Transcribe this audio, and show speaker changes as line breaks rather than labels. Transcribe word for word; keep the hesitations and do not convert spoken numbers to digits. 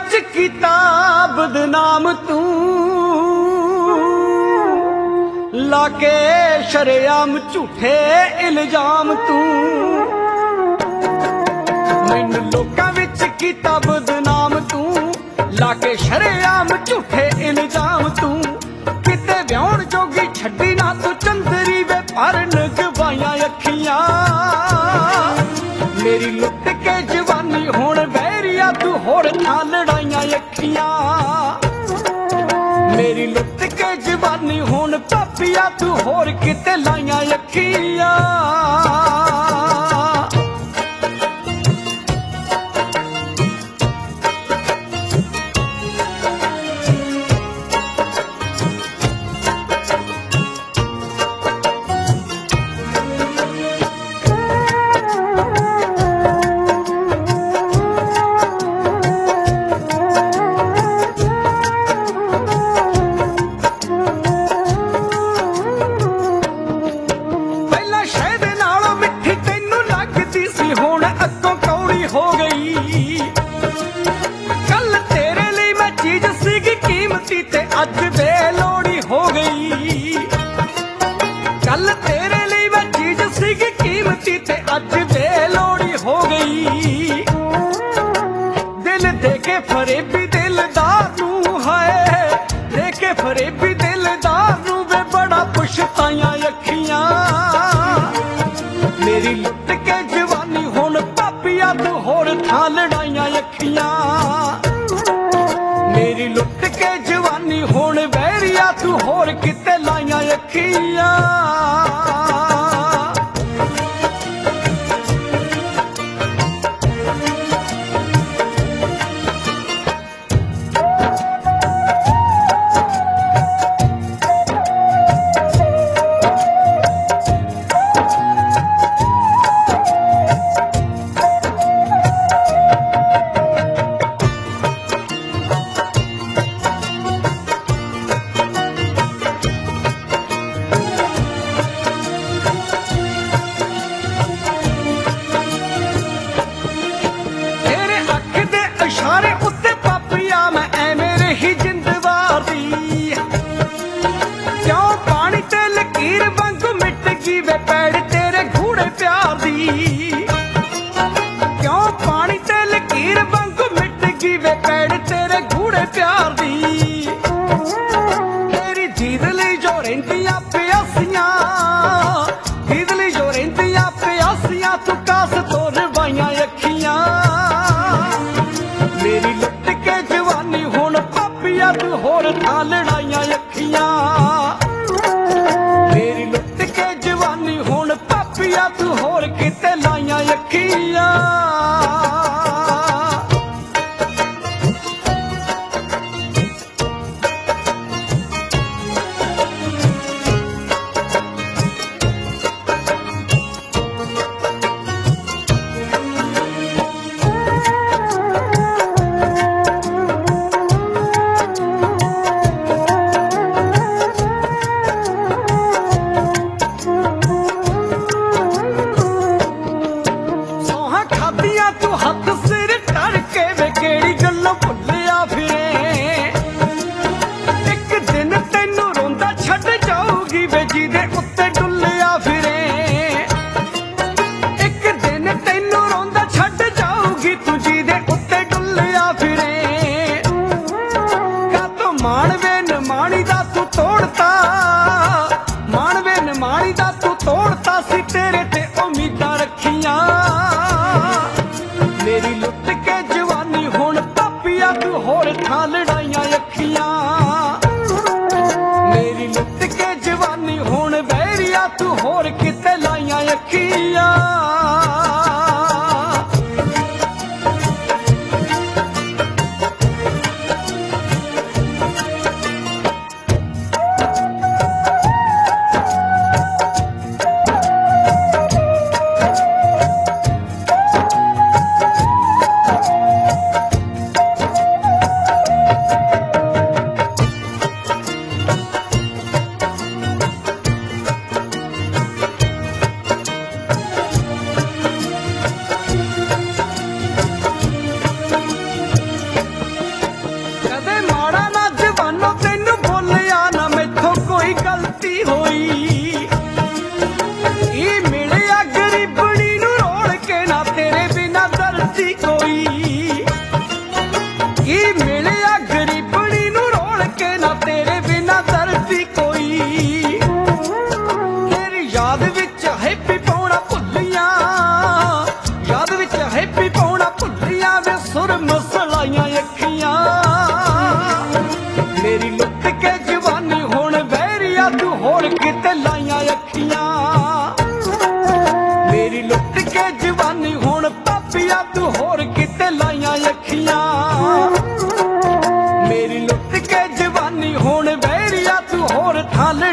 विच किताब बदनाम तू लाके शरेआम झूठे इल्जाम तू मैनू लोकां विच किता बदनाम तू लाके शरेआम झूठे इल्जाम तू किते व्याहण जोगी छड्डी ना तू चंदरी वे भरन गवाइयां अखियां मेरी लुट के जवानी हुण वैरिया तू होर ना लड़ाइयां अखियां मेरी लुट के जवानी हुण पापिया तू होर किते लाइयां अखियां हो गई कल तेरे लिए मैं चीज सीगी कीमती ते अज बेलोड़ी हो गई कल तेरे लिए मैं चीज सीगी कीमती ते अज बेलोड़ी हो गई दिल देके फरेबी दिलदार नू है देके फरेबी दिलदार नू वे बड़ा पुछताइयां अखियां मेरी लुट के जवानी हुण पापिया तू होर था लड़ाइयां अखियां मेरी लुट के जवानी हुण वैरिया तू होर किते लाइयां अखियां इशारे उत्ते पापिया मैं एवें रही जिंदवार दी क्यों पानी ते लकीर वांगू मिट गई वे पैड़ तेरे गूढ़े प्यार दी क्यों पानी ते लकीर वांगू मिट गई वे पैड़ तेरे गूढ़े प्यार दी तेरी जीद लई जो रहिंदियां प्यासियां जीद लई जो रहिंदियां प्यासियां तू कास तो रवाइयां अखियां मेरी लुट के जवानी हुण पापिया तू होर था लड़ाइयां अखियां मेरी लुट के जवानी हुण पापिया तू होर किते लाइयां अखियां तू हथ सिर टर के वे केड़ी गल्लों भुलिया फिरे एक दिन तेनू रोंदा छड्ड जाऊगी वे जिदे उत्ते डुलिया फिरे एक दिन तेनू रोंदा छड्ड जाऊगी तू जिदे उत्ते डुलिया फिरे का तो माणवे नमाणी दा तू तोड़ता माणवे नमाणी दा तू तोड़ता सी तेरे ते उम्मीदां रखियां मेरी लुट के जवानी हुण पापिया तू होर था लड़ाइयां अखियां मेरी लुट के जवानी हुण वैरिया तू होर किते लाइयां अखियां के जवानी हुण पापिया तू होर किते लाइयां अखियां मेरी लुट के जवानी हुण बैरिया तू होर थाले